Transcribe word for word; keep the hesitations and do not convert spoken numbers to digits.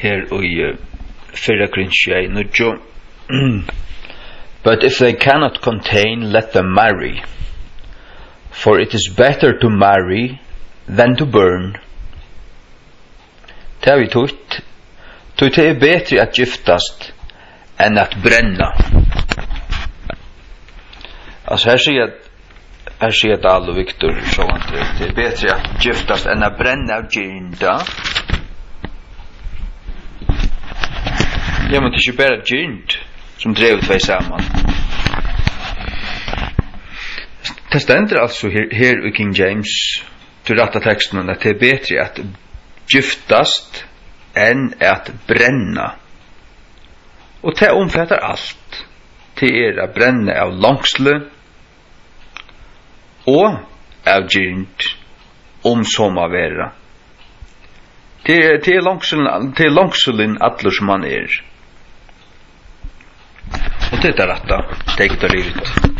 her i Fyrra Korinthia nudjo. But if they cannot contain, let them marry. For it is better to marry than to burn. Det har vi tått. Det är bättre att giftast än att bränna. Alltså här säger jag här säger det alla Victor så att det är bättre att giftast än att bränna av gynda. Ja, men det är ju bara gynd som drev två samman. Det ständer alltså här, här i King James till rätta texten att det är bättre att giftast än att bränna. Och det omfattar allt. Det är att bränna av långsle och av gynd om som av era. Det är till långsulen till långsulen allur som man är. Och det är rätta. Det är livet.